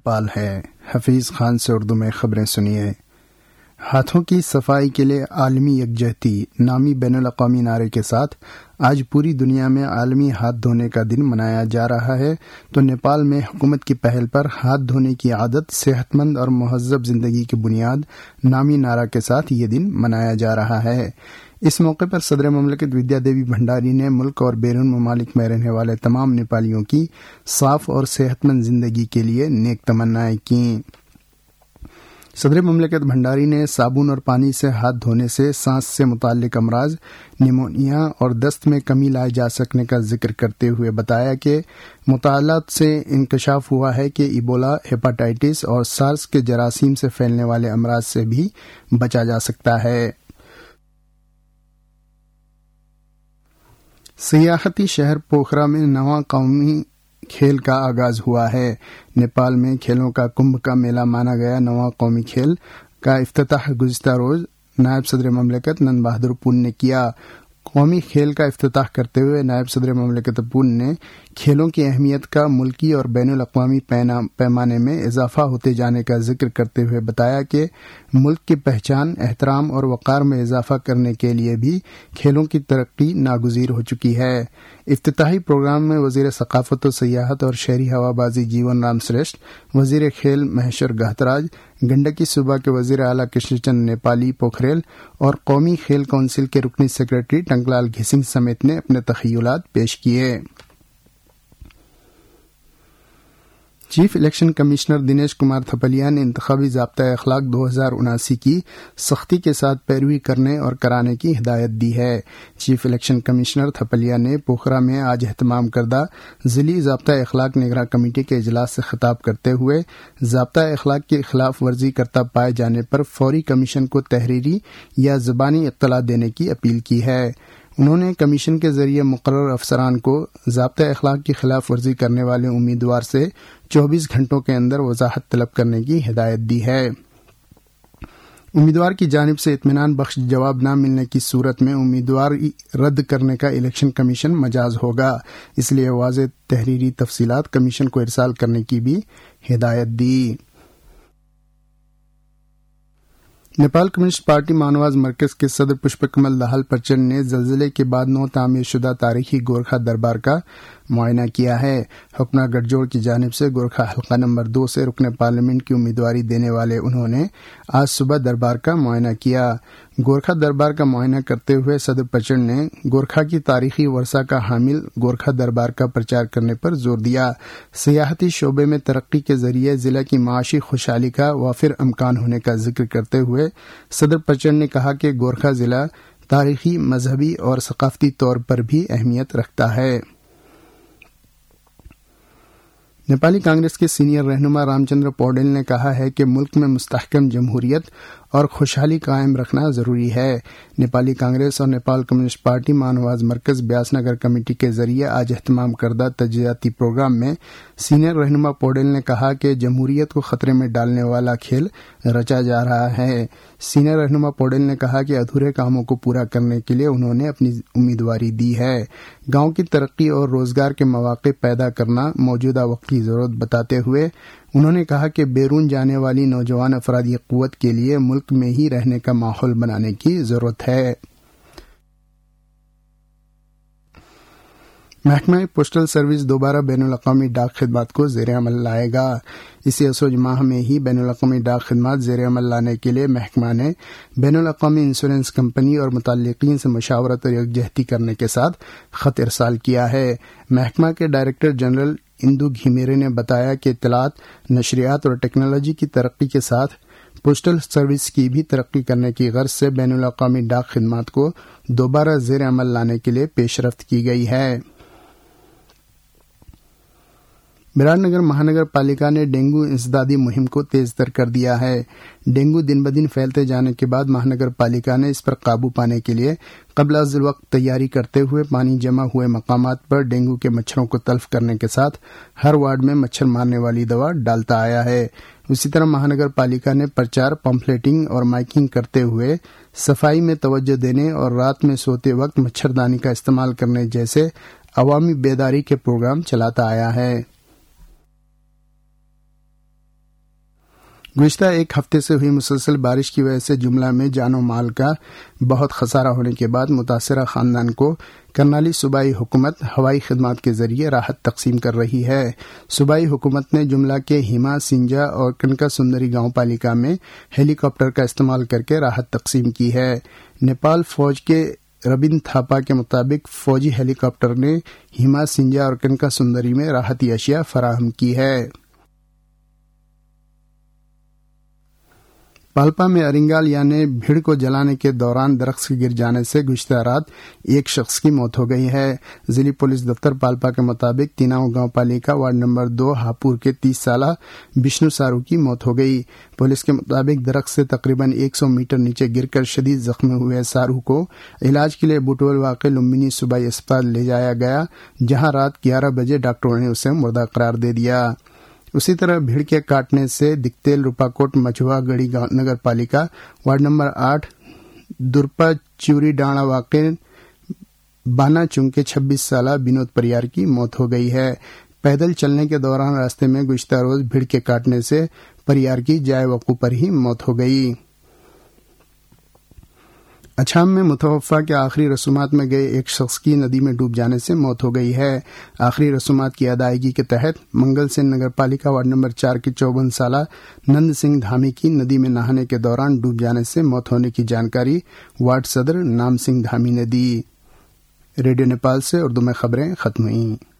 پال ہے۔ حفیظ خان سے اردو میں خبریں سنیے۔ ہاتھوں کی صفائی کے لیے عالمی یکجہتی نامی بین الاقوامی نعرے کے ساتھ آج پوری دنیا میں عالمی ہاتھ دھونے کا دن منایا جا رہا ہے، تو نیپال میں حکومت کی پہل پر ہاتھ دھونے کی عادت صحت مند اور مہذب زندگی کی بنیاد نامی نعرہ کے ساتھ یہ دن منایا جا رہا ہے۔ اس موقع پر صدر مملکت ودیا دیوی بھنڈاری نے ملک اور بیرون ممالک میں رہنے والے تمام نیپالیوں کی صاف اور صحت مند زندگی کے لیے نیک تمنائیں کیں۔ صدر مملکت بھنڈاری نے صابن اور پانی سے ہاتھ دھونے سے سانس سے متعلق امراض، نیمونیا اور دست میں کمی لائے جا سکنے کا ذکر کرتے ہوئے بتایا کہ مطالعات سے انکشاف ہوا ہے کہ ایبولا، ہیپاٹائٹس اور سارس کے جراثیم سے پھیلنے والے امراض سے بھی بچا جا سکتا ہے۔ سیاحتی شہر پوکھرا میں 9واں قومی کھیل کا آغاز ہوا ہے۔ نیپال میں کھیلوں کا کمبھ کا میلہ مانا گیا 9واں قومی کھیل کا افتتاح گزشتہ روز نائب صدر مملکت نند بہادر پون نے کیا۔ قومی کھیل کا افتتاح کرتے ہوئے نائب صدر مملکت پون نے کھیلوں کی اہمیت کا ملکی اور بین الاقوامی پیمانے میں اضافہ ہوتے جانے کا ذکر کرتے ہوئے بتایا کہ ملک کی پہچان، احترام اور وقار میں اضافہ کرنے کے لیے بھی کھیلوں کی ترقی ناگزیر ہو چکی ہے۔ افتتاحی پروگرام میں وزیر ثقافت و سیاحت اور شہری ہوا بازی جیون رام سریشٹھ، وزیر کھیل مہیشور گہتراج، گنڈکی صوبہ کے وزیر اعلیٰ کرشن چند نیپالی پوکھریل اور قومی کھیل کونسل کے رکنی سیکرٹری ٹنکلال گھسنگ سمیت نے اپنے تخیلات پیش کیے۔ Chief election commissioner Dinesh Kumar Thapaliya نے انتخابی ضابطۂ اخلاق 2079 کی سختی کے ساتھ پیروی کرنے اور کرانے کی ہدایت دی ہے۔ چیف الیکشن کمشنر تھپلیا نے پوکھرا میں آج اہتمام کردہ ضلعی ضابطۂ اخلاق نگراں کمیٹی کے اجلاس سے خطاب کرتے ہوئے ضابطۂ اخلاق کی خلاف ورزی کرتا پائے جانے پر فوری کمیشن کو تحریری یا زبانی اطلاع دینے کی اپیل کی ہے۔ انہوں نے کمیشن کے ذریعے مقرر افسران کو ضابطۂ اخلاق کی خلاف ورزی کرنے والے امیدوار سے 24 گھنٹوں کے اندر وضاحت طلب کرنے کی ہدایت دی ہے۔ امیدوار کی جانب سے اطمینان بخش جواب نہ ملنے کی صورت میں امیدوار رد کرنے کا الیکشن کمیشن مجاز ہوگا، اس لیے واضح تحریری تفصیلات کمیشن کو ارسال کرنے کی بھی ہدایت دی۔ نیپال کمیونسٹ پارٹی مانواز مرکز کے صدر پشپ کمل دہال پرچنڈ نے زلزلے کے بعد نو تعمیر شدہ تاریخی گورکھا دربار کا معائنہ کیا ہے۔ حکمراں گٹھ جوڑ کی جانب سے گورکھا حلقہ نمبر 2 سے رکن پارلیمنٹ کی امیدواری دینے والے انہوں نے آج صبح دربار کا معائنہ کیا۔ گورکھا دربار کا معائنہ کرتے ہوئے صدر پرچنڈ نے گورکھا کی تاریخی ورثہ کا حامل گورکھا دربار کا پرچار کرنے پر زور دیا۔ سیاحتی شعبے میں ترقی کے ذریعے ضلع کی معاشی خوشحالی کا وافر امکان ہونے کا ذکر کرتے ہوئے صدر پرچنڈ نے کہا کہ گورکھا ضلع تاریخی، مذہبی اور ثقافتی طور پر بھی اہمیت رکھتا ہے۔ نیپالی کانگریس کے سینئر رہنما رام چندر پوڈیل نے کہا ہے کہ ملک میں مستحکم جمہوریت اور خوشحالی قائم رکھنا ضروری ہے۔ نیپالی کانگریس اور نیپال کمیونسٹ پارٹی مانواز مرکز بیاس نگر کمیٹی کے ذریعے آج اہتمام کردہ تجزیاتی پروگرام میں سینئر رہنما پوڈیل نے کہا کہ جمہوریت کو خطرے میں ڈالنے والا کھیل رچا جا رہا ہے۔ سینئر رہنما پوڈیل نے کہا کہ ادھورے کاموں کو پورا کرنے کے لیے انہوں نے اپنی امیدواری دی ہے۔ گاؤں کی ترقی اور روزگار کے مواقع پیدا کرنا موجودہ وقت کی ضرورت بتاتے ہوئے انہوں نے کہا کہ بیرون جانے والی نوجوان افرادی قوت کے لیے ملک میں ہی رہنے کا ماحول بنانے کی ضرورت ہے۔ محکمہ پوسٹل سروس دوبارہ بین الاقوامی ڈاک خدمات کو زیر عمل لائے گا۔ اسی اسوج ماہ میں ہی بین الاقوامی ڈاک خدمات زیر عمل لانے کے لیے محکمہ نے بین الاقوامی انشورنس کمپنی اور متعلقین سے مشاورت اور یکجہتی کرنے کے ساتھ خط ارسال کیا ہے۔ محکمہ کے ڈائریکٹر جنرل اندو گھیمیرے نے بتایا کہ اطلاعات، نشریات اور ٹیکنالوجی کی ترقی کے ساتھ پوسٹل سروس کی بھی ترقی کرنے کی غرض سے بین الاقوامی ڈاک خدمات کو دوبارہ زیر عمل لانے کے لیے پیش رفت کی گئی ہے۔ برار نگر مہانگر پالیکا نے ڈینگو انسدادی مہم کو تیز تر کر دیا ہے۔ ڈینگو دن بدن پھیلتے جانے کے بعد مہانگر پالیکا نے اس پر قابو پانے کے لیے قبل از وقت تیاری کرتے ہوئے پانی جمع ہوئے مقامات پر ڈینگو کے مچھروں کو تلف کرنے کے ساتھ ہر وارڈ میں مچھر مارنے والی دوا ڈالتا آیا ہے۔ اسی طرح مہانگر پالیکا نے پرچار، پمفلیٹنگ اور مائکنگ کرتے ہوئے صفائی میں توجہ دینے اور رات میں سوتے وقت مچھردانی کا استعمال کرنے جیسے عوامی بیداری کے پروگرام چلاتا آیا ہے۔ گزشتہ ایک ہفتے سے ہوئی مسلسل بارش کی وجہ سے جملہ میں جان و مال کا بہت خسارہ ہونے کے بعد متاثرہ خاندان کو کرنالی صوبائی حکومت ہوائی خدمات کے ذریعے راحت تقسیم کر رہی ہے۔ صوبائی حکومت نے جملہ کے ہیما، سنجا اور کنکا سندری گاؤں پالیکا میں ہیلی کاپٹر کا استعمال کر کے راحت تقسیم کی ہے۔ نیپال فوج کے ربن تھاپا کے مطابق فوجی ہیلی کاپٹر نے ہیما، سنجا اور کنکا سندری میں راحتی اشیاء فراہم کی ہے۔ پالپا میں ارنگال یعنی بھیڑ کو جلانے کے دوران درخت سے گر جانے سے گزشتہ رات ایک شخص کی موت ہو گئی ہے۔ ضلعی پولیس دفتر پالپا کے مطابق تیناؤ گاؤں پالیکا وارڈ نمبر 2 ہاپور کے 30 سالہ بشنو سارو کی موت ہو گئی۔ پولیس کے مطابق درخت سے تقریباً 100 میٹر نیچے گر کر شدید زخمی ہوئے سارو کو علاج کے لیے بوٹول واقع لمبنی صوبائی اسپتال لے جایا گیا، جہاں رات 11 بجے ڈاکٹروں نے اسے مردہ قرار دے دیا۔ اسی طرح بھیڑ کے کاٹنے سے دکتیل روپاکوٹ مچھوا گڑھی نگر پالیکا وارڈ نمبر 8 درپا چوری ڈانڑا واقع بانا چنگ کے 26 سالہ بنود پریار کی موت ہو گئی ہے۔ پیدل چلنے کے دوران راستے میں گزشتہ روز بھیڑ کے کاٹنے سے پریار کی جائے وقوع پر ہی موت ہو گئی۔ اچھام میں متوفہ کے آخری رسومات میں گئے ایک شخص کی ندی میں ڈوب جانے سے موت ہو گئی ہے۔ آخری رسومات کی ادائیگی کے تحت منگل سین نگر پالیکا وارڈ نمبر 4 کے 54 سالہ نند سنگھ دھامی کی ندی میں نہانے کے دوران ڈوب جانے سے موت ہونے کی جانکاری وارڈ صدر نام سنگھ دھامی نے دی۔ ریڈیو نیپال سے اردو میں خبریں ختم ہوئیں۔